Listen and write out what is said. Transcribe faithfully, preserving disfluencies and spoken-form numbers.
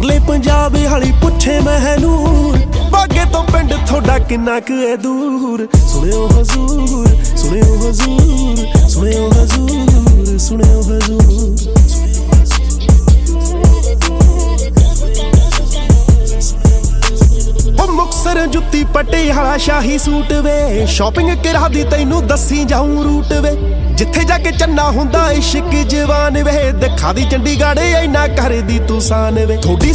ਪਰਲੇ ਪੰਜਾਬ ਹਾਲੀ ਪੁੱਛੇ ਮਹਿਨੂਰ ਬਾਗੇ ਤੋਂ ਪਿੰਡ ਥੋੜਾ ਕਿੰਨਾ ਕੁ ਏ ਦੂਰ। ਸੁਣਿਓ ਹਜ਼ੂਰ ਸੁਣਿਓ ਹਜ਼ੂਰ ਸੁਣਿਓ ਹਜ਼ੂਰ ਸੁਣਿਓ ਹਜ਼ੂਰ। ਮੁਕਤਸਰ ਜੁੱਤੀ ਪਟਿਆਲਾ ਸ਼ਾਹੀ ਸੂਟ ਵੇ ਸ਼ਾਪਿੰਗ ਕਰਾ ਦੀ ਤੈਨੂੰ ਦੱਸੀ ਜਾਊਂ ਰੂਟ ਵੇ ਜਿੱਥੇ ਜਾ ਕੇ ਚੰਨਾ ਹੁੰਦਾ ਇਸ਼ਕ ਜਵਾਨ ਵੇ ਦਿਖਾ ਦੀ ਚੰਡੀਗੜ੍ਹ ਇੰਨਾ ਕਰਦੀ ਤੂੰ ਸਾਨ ਵੇ। ਥੋੜੀ